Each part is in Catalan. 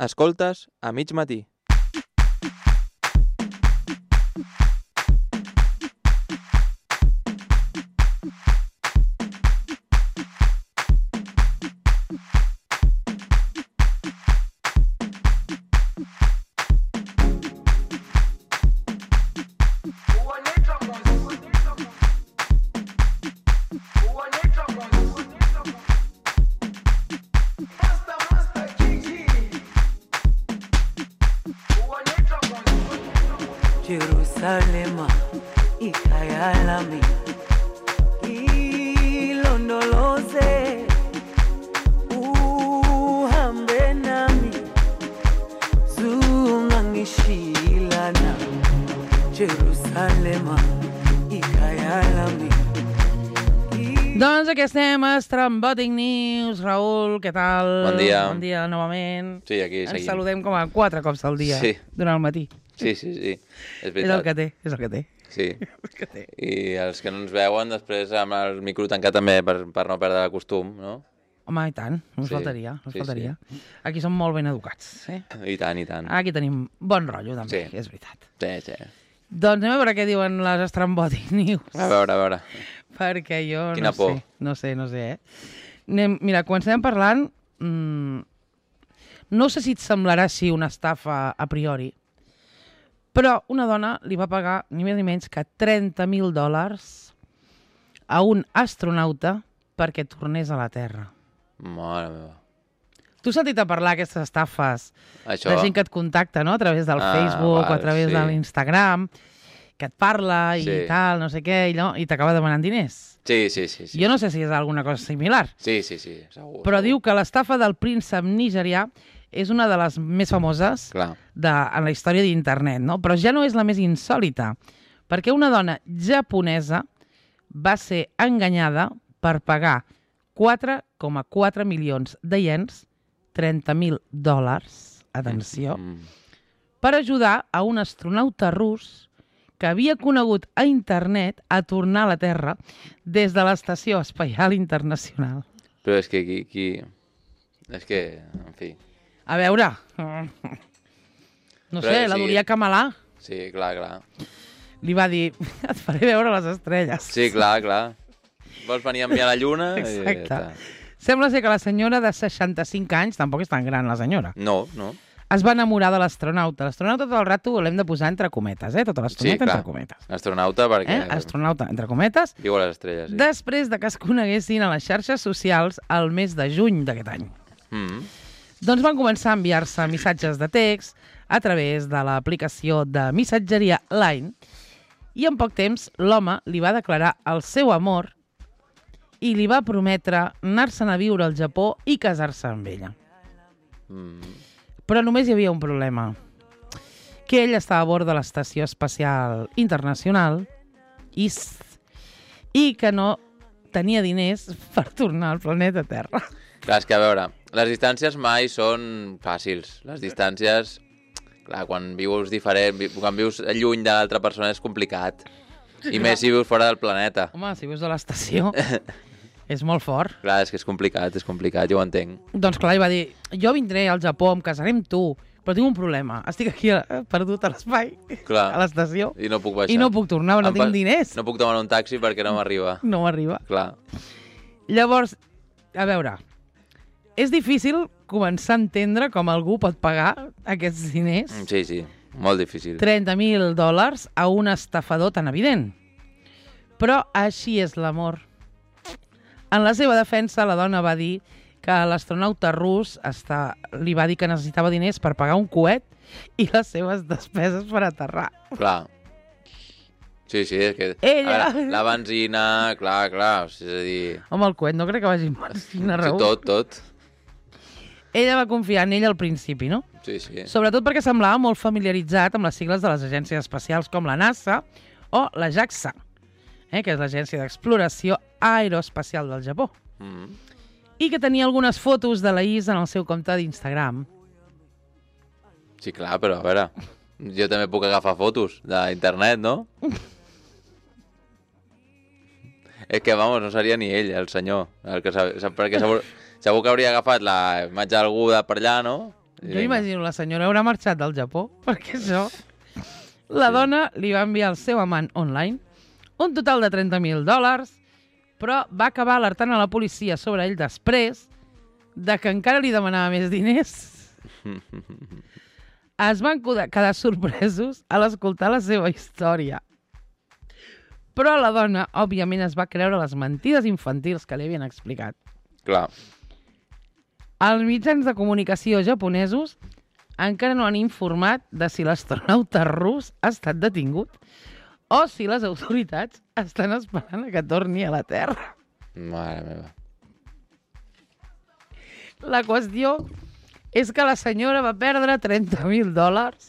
Escoltes a mig matí. Jerusalema ikayalami ilondoloze uhambe nami zungangishilana Jerusalema ikayalami. Doncs aquí estem a Estrambòtic News. Raül, què tal? Bon dia. Bon dia novament. Sí, aquí seguim. Ens saludem com a 4 cops al dia durant el matí. Sí. És veritat. És el que té, és el que té. Sí. El que té. I els que no ens veuen, després amb el micro tancat també per no perdre el costum, no? Home, i tant, no ens Sí. faltaria. No ens Sí, faltaria. Aquí som molt ben educats. I tant. Aquí tenim bon rotllo, també, Sí. és veritat. Sí. Doncs anem a veure què diuen les Estrambòtic News. A veure. Perquè jo Quina por. no sé, Mira, comencem parlant... No sé si et semblarà així una estafa a priori, però una dona li va pagar ni més ni menys que $30.000 a un astronauta perquè tornés a la Terra. Mare meva. Tu has sentit a parlar d'aquestes estafes Això... de gent que et contacta, no?, a través del Facebook o a través de l'Instagram, que et parla i tal, no sé què, i t'acaba demanant diners. Sí. Jo no sé si és alguna cosa similar. Sí, segur. Però diu que l'estafa del príncep nigerià és una de les més famoses en la història d'internet, no? Però ja no és la més insòlita, perquè una dona japonesa va ser enganyada per pagar 4,4 milions de iens, $30.000, atenció, per ajudar a un astronauta rus que havia conegut a internet a tornar a la Terra des de l'Estació Espacial Internacional. Però és que aquí... És que, en fi... A veure... No sé, la Dúria Camalà. Sí, clar. Li va dir, et faré veure les estrelles. Sí, clar. Vols venir a enviar la lluna? Exacte. Sembla ser que la senyora de 65 anys, tampoc és tan gran la senyora, No. es va enamorar de l'astronauta. L'astronauta tot el rato l'hem de posar entre cometes, Tota l'astronauta entre cometes. Astronauta perquè... Astronauta entre cometes. Viu a les estrelles, sí. Després de que es coneguessin a les xarxes socials el mes de juny d'aquest any. Doncs van començar a enviar-se missatges de text a través de l'aplicació de missatgeria Line i en poc temps l'home li va declarar el seu amor i li va prometre anar-se'n a viure al Japó i casar-se amb ella. Però només hi havia un problema, que ell estava a bord de l'Estació Espacial Internacional i que no tenia diners per tornar al planeta Terra. Clar, és que a veure, les distàncies mai són fàcils. Les distàncies, clar, quan vius diferent, quan vius lluny de l'altra persona és complicat. I més si vius fora del planeta. Home, si vius a l'estació, és molt fort. Clar, és que és complicat, jo ho entenc. Doncs clar, ell va dir, jo vindré al Japó, em casaré amb tu, però tinc un problema. Estic aquí perdut a l'espai, a l'estació, i no puc baixar. I no puc tornar, no tinc diners. No puc demanar un taxi perquè no m'arriba. No m'arriba. Clar. Llavors, a veure, és difícil començar a entendre com algú pot pagar aquests diners. Sí, molt difícil. $30.000 a un estafador tan evident. Però així és l'amor. En la seva defensa, la dona va dir que l'astronauta rus li va dir que necessitava diners per pagar un coet i les seves despeses per aterrar. Clar. Sí, és que... Ella... A veure, la benzina, clar, és a dir... Home, el coet no crec que vagi amb benzina, Raül. Sí, tot. Ella va confiar en ell al principi, no? Sí. Sobretot perquè semblava molt familiaritzat amb les sigles de les agències espacials com la NASA o la JAXA, que és l'Agència d'Exploració Aeroespacial del Japó. I que tenia algunes fotos de la Is en el seu compte d'Instagram. Sí, clar, però a veure, jo també puc agafar fotos d'internet, no? És que, vamos, no seria ni ell, el senyor, perquè segur que hauria agafat la imatge d'algú de per allà, no? Jo imagino la senyora haurà marxat del Japó, perquè això... La dona li va enviar al seu amant online un total de $30.000, però va acabar alertant a la policia sobre ell després de que encara li demanava més diners. Es van quedar sorpresos a l'escoltar la seva història. Però la dona, òbviament, es va creure les mentides infantils que li havien explicat. Clar. Els mitjans de comunicació japonesos encara no han informat de si l'astronauta rus ha estat detingut o si les autoritats estan esperant que torni a la Terra. Mare meva. La qüestió és que la senyora va perdre $30.000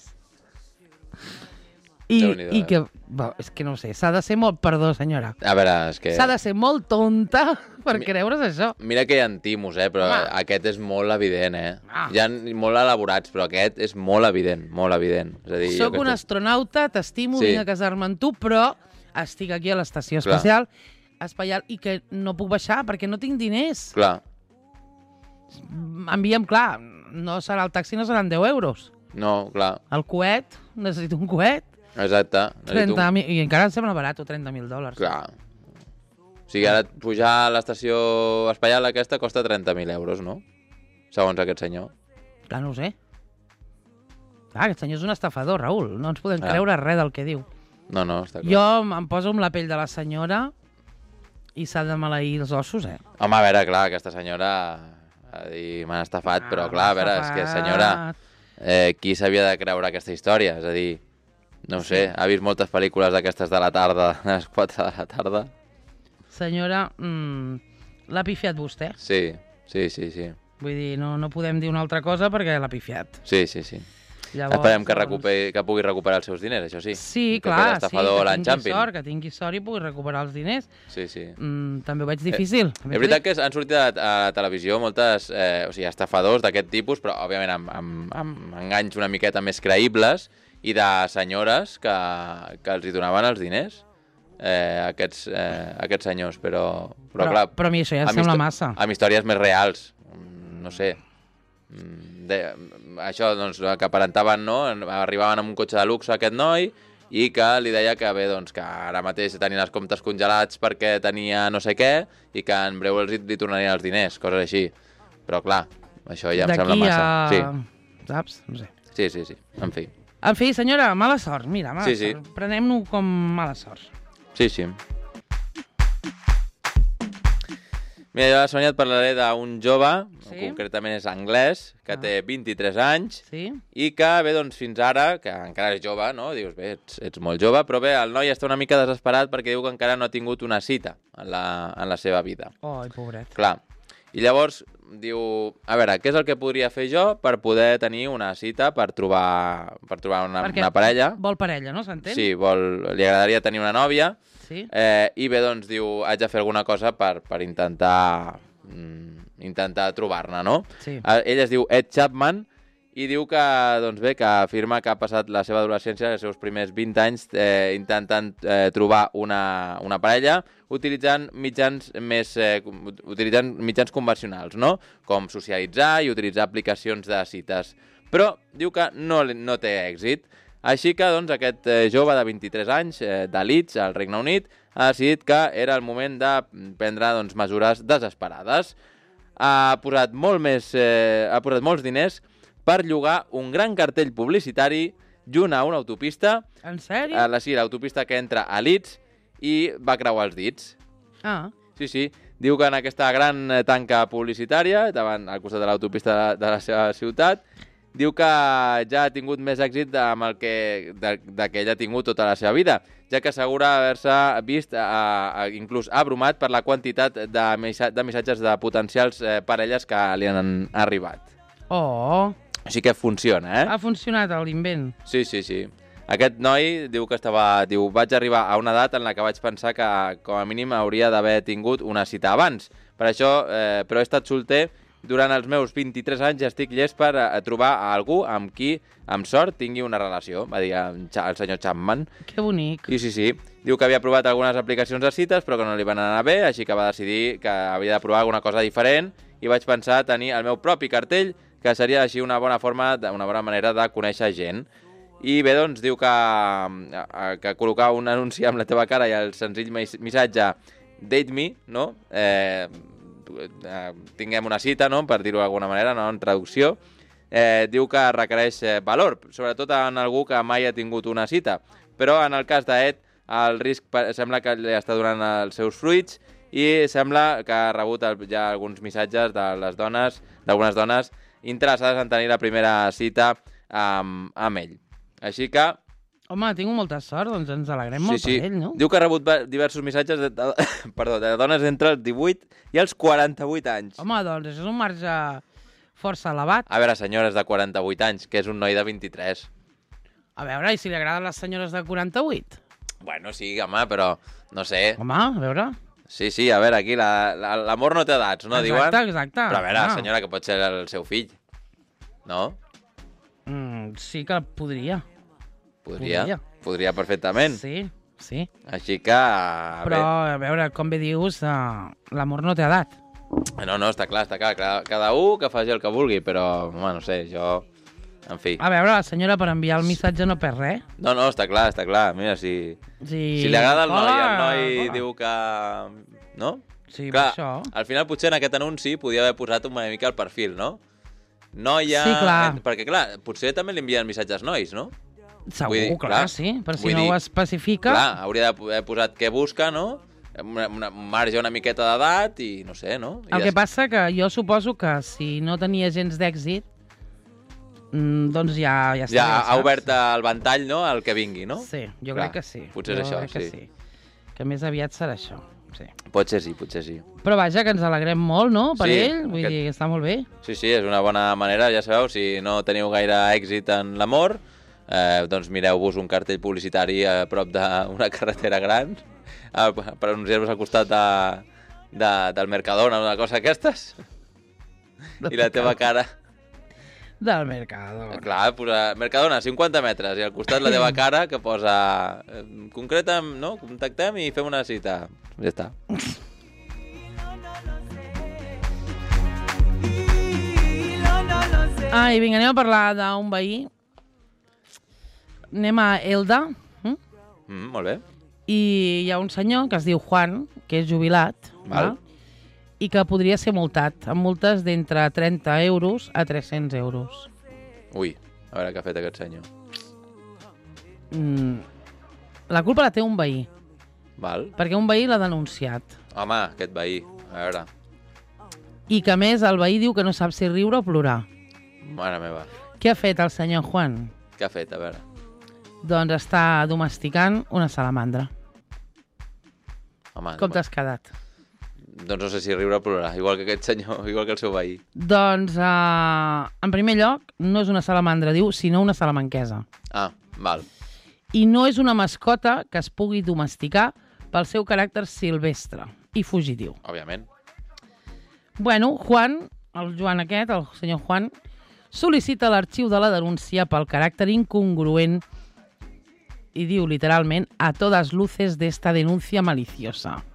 i que... és que no ho sé, s'ha de ser molt... Perdó, senyora. A veure, és que... S'ha de ser molt tonta per creure's això. Mira que hi ha timos, però aquest és molt evident, Hi ha molt elaborats, però aquest és molt evident, molt evident. És a dir, Soc un astronauta, t'estimo, vinc a casar-me amb tu, però estic aquí a l'estació espacial i que no puc baixar perquè no tinc diners. Clar. Enviem, clar, no serà el taxi, no seran €10. No, clar. El coet, necessito un coet. Exacte. I encara em sembla barat, $30.000. Clar. O sigui, ara pujar a l'estació espacial aquesta costa €30.000, no? Segons aquest senyor. Clar, no ho sé. Clar, aquest senyor és un estafador, Raül. No ens podem creure res del que diu. No, està clar. Jo em poso amb la pell de la senyora i s'ha de maleir els ossos, Home, a veure, clar, aquesta senyora m'han estafat, però clar, a veure, és que senyora, qui s'havia de creure aquesta història? És a dir, no ho sé, ha vist moltes pel·lícules d'aquestes de la tarda, a les 4 de la tarda. Senyora, l'ha pifiat vostè. Sí. Vull dir, no podem dir una altra cosa perquè l'ha pifiat. Sí. Llavors, esperem que pugui recuperar els seus diners, això sí. Sí, clar, que tingui sort i pugui recuperar els diners. Sí. També ho veig difícil. És veritat que han sortit a la televisió moltes estafadors d'aquest tipus, però òbviament amb enganys una miqueta més creïbles i de senyores que els hi donaven els diners, aquests senyors, però clar... Però a mi això ja em sembla massa. Amb històries més reals, no sé... això, doncs, que aparentaven, no? Arribaven amb un cotxe de luxe aquest noi i que li deia que bé, doncs, que ara mateix tenien els comptes congelats perquè tenia no sé què i que en breu li tornarien els diners, coses així. Però clar, això ja em sembla massa. Sí. Saps? No sé. Sí, en fi. En fi, senyora, mala sort, mira, mala sort. Prenem-ho com mala sort. Sí. Mira, jo a la Sònia et parlaré d'un jove, concretament és anglès, que té 23 anys i que, bé, doncs, fins ara, que encara és jove, no? Dius, bé, ets molt jove, però bé, el noi està una mica desesperat perquè diu que encara no ha tingut una cita en la seva vida. Ai, pobret. Clar. I llavors diu, a veure, què és el que podria fer jo per poder tenir una cita, per trobar una parella? Vol parella, no? S'entén? Sí, li agradaria tenir una nòvia. Sí. I bé, doncs, diu, haig de fer alguna cosa per intentar trobar-ne, no? Sí. Ell es diu Ed Chapman i diu que, doncs bé, que afirma que ha passat la seva adolescència, els seus primers 20 anys, intentant trobar una parella, utilitzant mitjans convencionals, no? Com socialitzar i utilitzar aplicacions de cites. Però diu que no té èxit. Així que, doncs, aquest jove de 23 anys, de Leeds, al Regne Unit, ha decidit que era el moment de prendre, doncs, mesures desesperades. Ha posat molts diners per llogar un gran cartell publicitari junt a una autopista. En sèrio? Sí, l'autopista que entra a Leeds i va creuar els dits. Ah. Sí. Diu que en aquesta gran tanca publicitària, al costat de l'autopista de la seva ciutat, diu que ja ha tingut més èxit que ell ha tingut tota la seva vida, ja que assegura haver-se vist inclús abrumat per la quantitat de missatges de potencials parelles que li han arribat. Oh! Així que funciona, Ha funcionat l'invent. Sí. Aquest noi diu que vaig arribar a una edat en la que vaig pensar que com a mínim hauria d'haver tingut una cita abans. Per això, però he estat solter durant els meus 23 anys i estic llest per trobar algú amb qui, amb sort, tingui una relació, va dir el senyor Chapman. Que bonic. I sí. Diu que havia provat algunes aplicacions de cites, però que no li van anar bé, així que va decidir que havia de provar alguna cosa diferent i vaig pensar tenir el meu propi cartell que seria així una bona manera de conèixer gent. I bé, doncs, diu que col·locar un anunci amb la teva cara i el senzill missatge Date me, no? Tinguem una cita, no? Per dir-ho d'alguna manera, no? En traducció. Diu que requereix valor, sobretot en algú que mai ha tingut una cita. Però en el cas d'Ed, el risc sembla que li està donant els seus fruits i sembla que ha rebut ja alguns missatges d'algunes dones interessades en tenir la primera cita amb ell. Així que... Home, ha tingut molta sort, doncs ens alegrem molt per ell, no? Diu que ha rebut diversos missatges de dones entre els 18 i els 48 anys. Home, doncs això és un marge força elevat. A veure, senyores de 48 anys, que és un noi de 23. A veure, i si li agraden les senyores de 48? Bueno, sí, home, però no sé. Home, a veure... Sí, a veure, aquí l'amor no té edats, no? Diuen? Exacte. Però a veure, senyora, que pot ser el seu fill, no? Sí que podria. Podria perfectament. Sí. Així que... Però, a veure, com bé dius, l'amor no té edat. No, està clar. Cada un que faci el que vulgui, però, home, no sé, jo... En fi. A veure, la senyora per enviar el missatge no perd res. No, està clar. Mira, si li agrada el noi diu que... No? Sí, clar, per això. Al final, potser en aquest anunci podia haver posat una mica el perfil, no? Noia... Sí, clar. Perquè, clar, potser també li envien missatges nois, no? Segur, clar, sí. Per si no ho especifica... Clar, hauria d'haver posat què busca, no? Un marge una miqueta d'edat i no sé, no? El que passa que jo suposo que si no tenia gens d'èxit, doncs ja està. Ja ha obert el ventall, no?, al que vingui, no? Sí, jo crec que sí. Potser és això, sí. Que més aviat serà això, sí. Potser sí. Però vaja, que ens alegrem molt, no?, per ell. Vull dir, està molt bé. Sí, és una bona manera, ja sabeu, si no teniu gaire èxit en l'amor, doncs mireu-vos un cartell publicitari a prop d'una carretera gran per anunciar-vos al costat del Mercadona, una cosa d'aquestes, i la teva cara... Del Mercadona. Clar, posa Mercadona, 50 metres, i al costat la teva cara que posa concretem, no? Contactem i fem una cita. Ja està. I vinga, anem a parlar d'un veí. Anem a Elda. Molt bé. I hi ha un senyor que es diu Juan, que és jubilat, val? I que podria ser multat, amb multes d'entre 30 euros a 300 euros. Ui, a veure què ha fet aquest senyor. La culpa la té un veí. Val. Perquè un veí l'ha denunciat. Home, aquest veí, a veure. I que, a més, el veí diu que no sap si riure o plorar. Mare meva. Què ha fet el senyor Juan? Què ha fet, a veure? Doncs està domesticant una salamandra. Home, com t'has quedat? Doncs no sé si riure o plorar, igual que aquest senyor, igual que el seu veí. Doncs, en primer lloc, no és una salamandra, diu, sinó una salamanquesa. Ah, val. I no és una mascota que es pugui domesticar pel seu caràcter silvestre i fugitiu. Òbviament. Bueno, Juan, el Joan aquest, el senyor Juan, sol·licita l'arxiu de la denúncia pel caràcter incongruent i diu literalment a todas luces de esta denuncia maliciosa.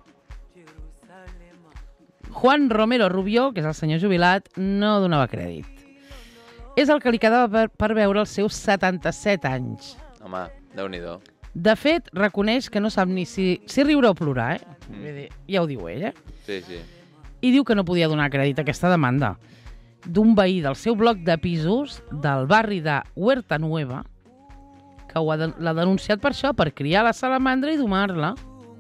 Juan Romero Rubió, que és el senyor jubilat, no donava crèdit. És el que li quedava per veure els seus 77 anys. Home, Déu-n'hi-do. De fet, reconeix que no sap ni si riure o plorar, Ja ho diu ell, Sí. I diu que no podia donar crèdit a aquesta demanda d'un veí del seu bloc de pisos del barri de Huerta Nueva, que l'ha denunciat per això, per criar la salamandra i domar-la.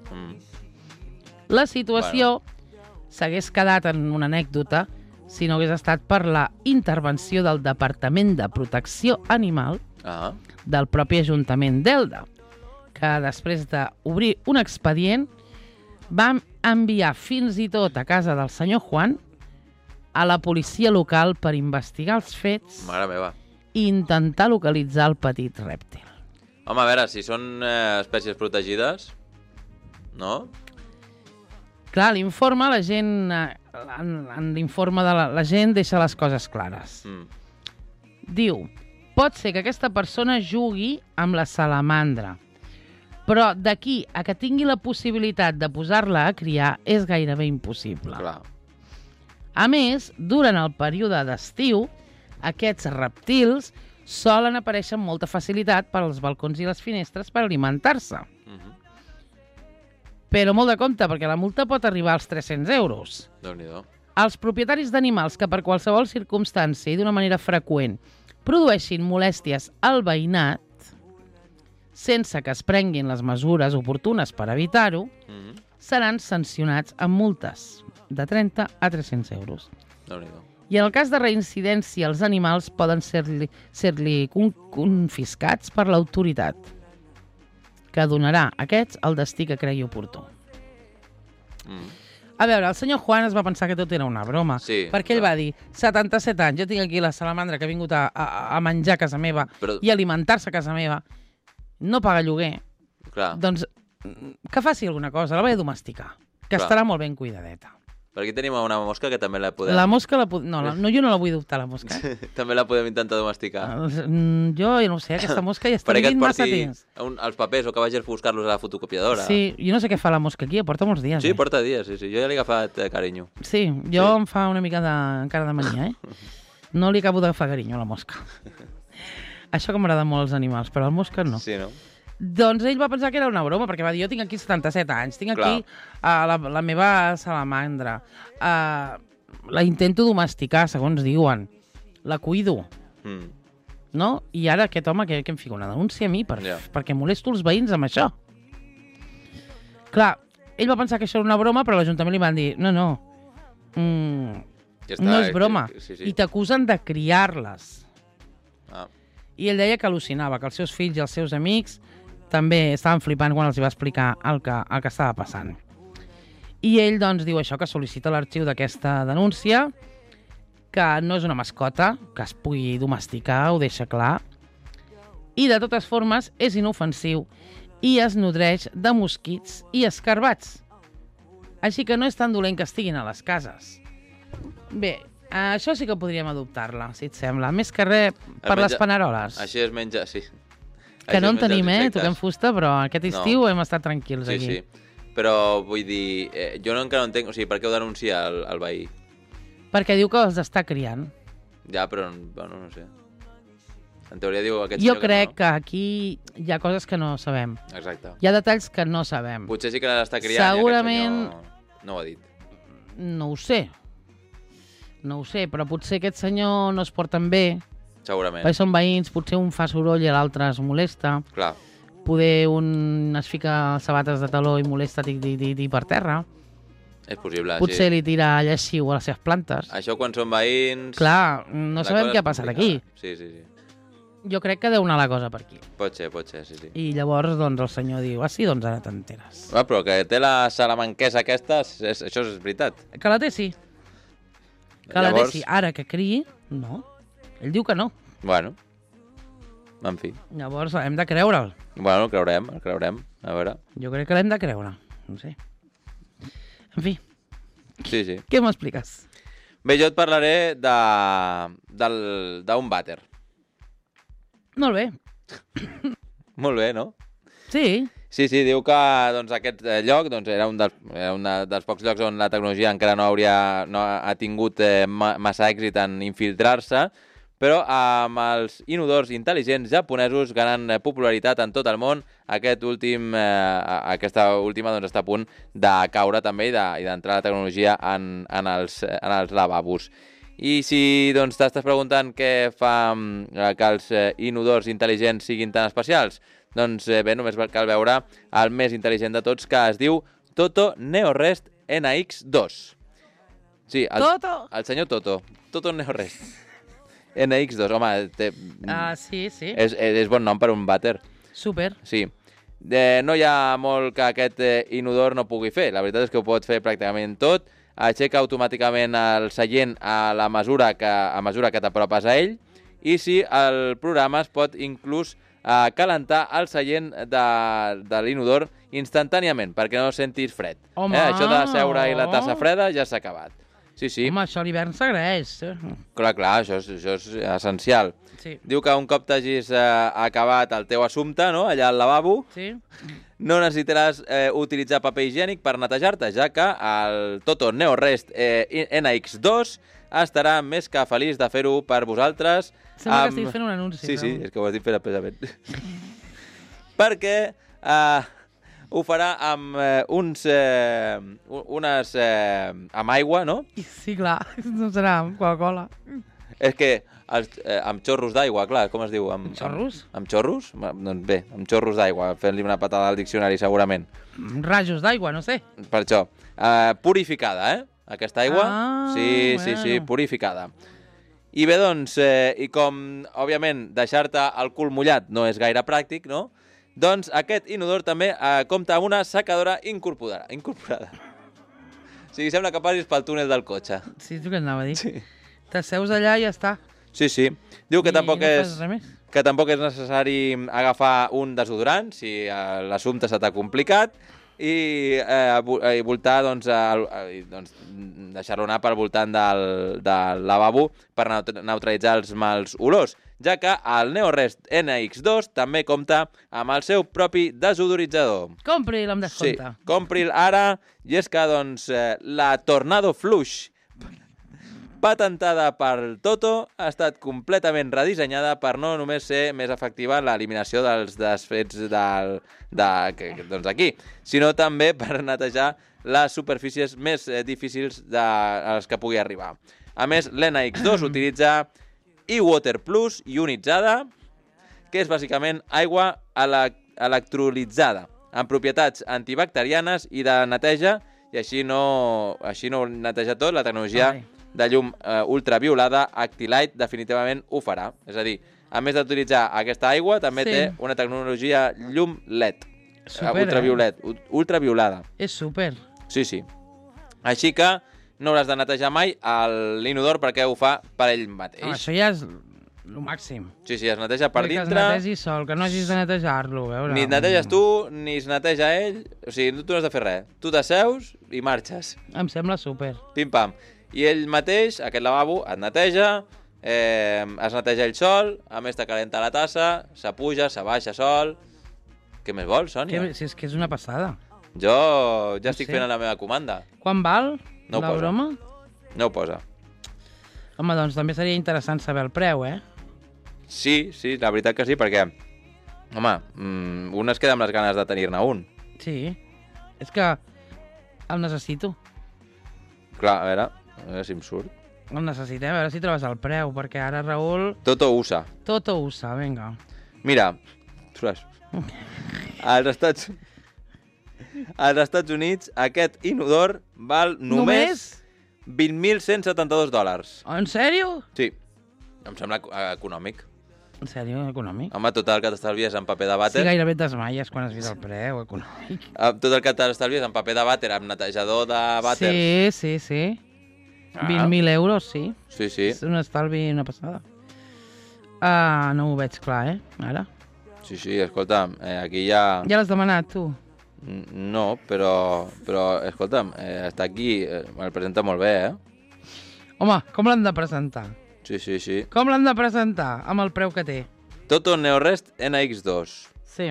La situació s'hagués quedat en una anècdota si no hagués estat per la intervenció del Departament de Protecció Animal del propi Ajuntament d'Elda, que després d'obrir un expedient vam enviar fins i tot a casa del senyor Juan a la policia local per investigar els fets i intentar localitzar el petit rèptil. Home, a veure, si són espècies protegides, no? Clar, l'informe, la gent, en l'informe de la gent deixa les coses clares. Diu, pot ser que aquesta persona jugui amb la salamandra, però d'aquí a que tingui la possibilitat de posar-la a criar és gairebé impossible. Clar. A més, durant el període d'estiu, Aquests reptils solen aparèixer amb molta facilitat per als balcons i les finestres per alimentar-se. Però molt de compte, perquè la multa pot arribar als 300 euros. Déu-n'hi-do. Els propietaris d'animals que per qualsevol circumstància i d'una manera freqüent produeixin molèsties al veïnat, sense que es prenguin les mesures oportunes per evitar-ho, seran sancionats amb multes de 30 a 300 euros. Déu-n'hi-do. I en el cas de reincidència, els animals poden ser-li confiscats per l'autoritat, que donarà a aquests el destí que cregui oportú. A veure, el senyor Juan es va pensar que tot era una broma, perquè ell va dir, 77 anys, jo tinc aquí la salamandra que ha vingut a menjar a casa meva i alimentar-se a casa meva, no paga lloguer, doncs que faci alguna cosa, la vaig a domesticar, que estarà molt ben cuidadeta. Per aquí tenim una mosca que també la podem... La mosca la podem... No, jo no la vull adoptar, la mosca. També la podem intentar domesticar. Jo no ho sé, aquesta mosca ja està vivint massa temps. Els papers o que vagis a buscar-los a la fotocopiadora. Sí, jo no sé què fa la mosca aquí, porta molts dies. Sí, porta dies, sí. Jo ja li he agafat carinyo. Sí, em fa una mica encara de mania, No li acabo d'agafar carinyo a la mosca. Això que m'agrada molt els animals, però el mosca no. Sí, no? Doncs ell va pensar que era una broma, perquè va dir, jo tinc aquí 77 anys, tinc aquí la meva salamandra, la intento domesticar, segons diuen, la cuido, no? I ara aquest home, que em fica una denúncia a mi perquè molesto els veïns amb això. Clar, ell va pensar que això era una broma, però l'Ajuntament li van dir, no, no és broma, i t'acusen de criar-les. I ell deia que al·lucinava, que els seus fills i els seus amics també estaven flipant quan els va explicar el que estava passant. I ell doncs diu això, que sol·licita l'arxiu d'aquesta denúncia, que no és una mascota, que es pugui domesticar, ho deixa clar, i de totes formes és inofensiu i es nodreix de mosquits i escarbats. Així que no és tan dolent que estiguin a les cases. Bé, això sí que podríem adoptar-la, si et sembla. Més que res per les paneroles. Així es menja, sí. Que no en tenim, toquem fusta, però aquest estiu hem estat tranquils aquí. Sí. Però vull dir, jo encara no entenc, o sigui, per què ho denuncia el veí? Perquè diu que els està criant. Ja, però, bueno, no sé. En teoria diu aquest senyor que no. Jo crec que aquí hi ha coses que no sabem. Exacte. Hi ha detalls que no sabem. Potser sí que l'està criant segurament... i aquest senyor no ho ha dit. No ho sé. No ho sé, però potser aquest senyor no es porten bé. Segurament. Perquè són veïns, potser un fa soroll i l'altre es molesta. Clar. Poder un es fica sabates de taló i molesta per terra. És possible, potser li tira lleixiu a les seves plantes. Això quan són veïns... Clar, no sabem què ha passat aquí. Sí. Jo crec que deu anar la cosa per aquí. Pot ser, sí. I llavors doncs, el senyor diu, sí, doncs ara t'enteres. Però que té la salamanquesa aquesta, això és veritat. Que la té, sí. Que la té, sí. Ara que criï, no. Ell diu que no. Bueno, en fi. Llavors hem de creure'l. Bueno, el creurem, a veure. Jo crec que l'hem de creure, no sé. En fi. Sí. Què m'expliques? Bé, jo et parlaré d'un vàter. Molt bé. Molt bé, no? Sí. Sí, diu que doncs, aquest lloc era un dels pocs llocs on la tecnologia encara no ha tingut massa èxit en infiltrar-se, però amb els inodors intel·ligents japonesos ganant popularitat en tot el món, aquesta última doncs, està a punt de caure també i d'entrar la tecnologia en els lavabos. I si doncs, t'estàs preguntant què fa que els inodors intel·ligents siguin tan especials, doncs bé, només cal veure el més intel·ligent de tots, que es diu Toto NeoRest NX2. Sí, el senyor Toto NeoRest NX2, home, sí. És bon nom per un vàter. Super. Sí. No hi ha molt que aquest inodor no pugui fer. La veritat és que ho pot fer pràcticament tot. Aixeca automàticament el seient a mesura que t'apropes a ell, i si el programa es pot inclús calentar el seient de l'inodor instantàniament, perquè no sentis fred. Home! Això de seure i la tassa freda ja s'ha acabat. Sí. Home, això a l'hivern s'agraeix. Clar, això és essencial. Sí. Diu que un cop t'hagis acabat el teu assumpte, no?, allà al lavabo, no necessitaràs utilitzar paper higiènic per netejar-te, ja que el Toto NeoRest NX2 estarà més que feliç de fer-ho per vosaltres. Sembla que estic fent un anunci. Sí, Raül. és que ho has dit fent pesament. Perquè ho farà amb amb aigua, no? Sí, clar, no serà amb Coca-Cola. És que amb xorros d'aigua, clar, com es diu? Amb xorros? Amb xorros? Doncs bé, amb xorros d'aigua, fent-li una patada al diccionari, segurament. Rajos d'aigua, no sé. Per això. Purificada, aquesta aigua. Sí, bueno. purificada. I bé, doncs, i com, òbviament, deixar-te el cul mullat no és gaire pràctic, no? Doncs aquest inodor també compta amb una secadora incorporada. O sigui, sembla que passis pel túnel del cotxe. Sí, tu què anava a dir? Sí. T'asseus allà i ja està. Sí. Diu que I tampoc no és... fas res més. que tampoc és necessari agafar un desodorant si l'assumpte se t'ha complicat i voltar, doncs, deixar-lo anar pel voltant del lavabo per neutralitzar els mals olors, ja que el Neorest NX2 també compta amb el seu propi desodoritzador. Compri-l amb Sí, descompte. compri'l ara, i és que, doncs, la Tornado Flush, patentada per Toto, ha estat completament redissenyada per no només ser més efectiva en l'eliminació dels desfets doncs aquí, sinó també per netejar les superfícies més difícils a les que pugui arribar. A més, l'NX2 utilitza e-Water Plus ionitzada, que és bàsicament aigua electrolitzada, amb propietats antibacterianes i de neteja, i així no neteja tot. La tecnologia de llum ultraviolada Actilight definitivament ho farà. És a dir, a més d'utilitzar aquesta aigua, també té una tecnologia llum LED. Super, ultraviolada. És super. Sí. Així que no hauràs de netejar mai l'inodor perquè ho fa per ell mateix. Això ja és el màxim. Sí, es neteja per dintre. Que es netegi sol, que no hagis de netejar-lo. Ni et neteges tu, ni es neteja ell. O sigui, tu no has de fer res. Tu t'asseus i marxes. Em sembla super. Pim-pam. I ell mateix, aquest lavabo, et neteja, es neteja ell sol, a més te calenta la tassa, s'apuja, s'abaixa sol... Què més vols, Sònia? Si és que és una passada. Jo ja estic fent la meva comanda. Quan val No ho la posa. broma? No ho posa. Home, doncs també seria interessant saber el preu, eh? Sí, la veritat que sí, perquè... Home, un es queda amb les ganes de tenir-ne un. Sí. És que el necessito. Clar, a veure si em surt. El necessitem, a veure si trobes el preu, perquè ara, Raül... Toto USA. Toto USA, vinga. Mira, ostres, als Estats Units aquest inodor val només $20.172. En sèrio? Sí, em sembla econòmic. En sèrio, econòmic? Home, tot el que t'estalvies en paper de Sí, vàter... gairebé et desmaies quan has vist el preu, econòmic. Tot el que t'estalvies en paper de vàter, amb netejador de vàter... Sí. 20.000 euros, sí. Sí. És un estalvi, una passada. No ho veig clar, ara. Sí, escolta'm, aquí ja... Ja l'has demanat, tu? No, però escolta'm, està aquí, el presenta molt bé, Home, com l'han de presentar? Sí. Com l'han de presentar amb el preu que té? Toto Neorest NX2. Sí.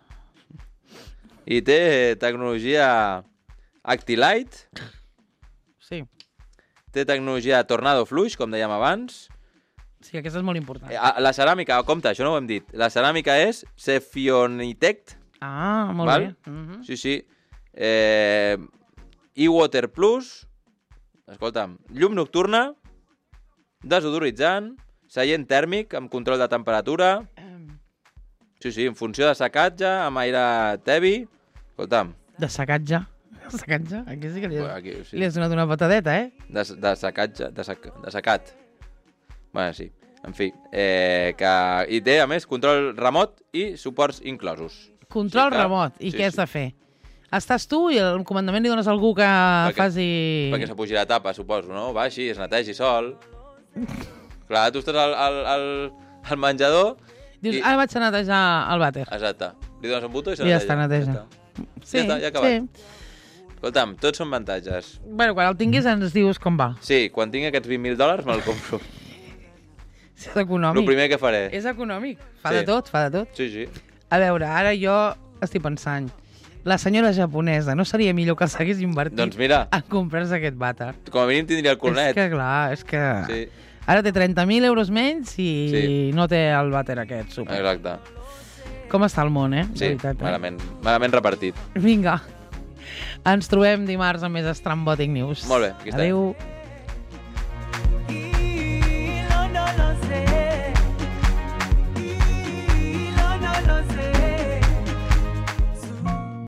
I té tecnologia Actilight, Sí. té tecnologia Tornado Flush, com dèiem abans. Sí, aquesta és molt important. La ceràmica, compte, això no ho hem dit. La ceràmica és Cefionitect. Molt val? bé. Sí. E-Water Plus. Escolta'm, llum nocturna, desodoritzant, seient tèrmic amb control de temperatura. Sí, en funció de secatge, amb aire tebi. Escolta'm. De secatge? Secatge? Aquí sí que li has donat una patadeta, eh? De secatge, de secat. Bueno, sí. En fi. I té, a més, control remot i suports inclosos. Control remot. I què has de fer? Estàs tu i el comandament li dones a algú que faci... Perquè s'apugi la tapa, suposo, no? Baixi, es netegi sol. Clar, tu estàs al menjador... Dius, ara vaig a netejar el vàter. Exacte. Li dones un botó i se I neteja. ja està, neteja. Sí, ja està, ja ha acabat. Escolta'm, tots són avantatges. Bueno, quan el tinguis ens dius com va. Sí, quan tingui aquests $20.000 me'l compro. És econòmic. El primer que faré. És econòmic. Fa de tot. Sí. A veure, ara jo estic pensant... la senyora japonesa no seria millor que s'hagués invertit Doncs mira. en comprar-se aquest vàter? Com a mínim tindria el cornet. És que clar, és que... Sí. Ara té 30.000 euros menys i no té el vàter aquest, super. Exacte. Com està el món, Sí, veritat, malament repartit. Vinga, ens trobem dimarts amb més Estrambòtic News. Molt bé, aquí estem. Adéu. Y lo no lo sé.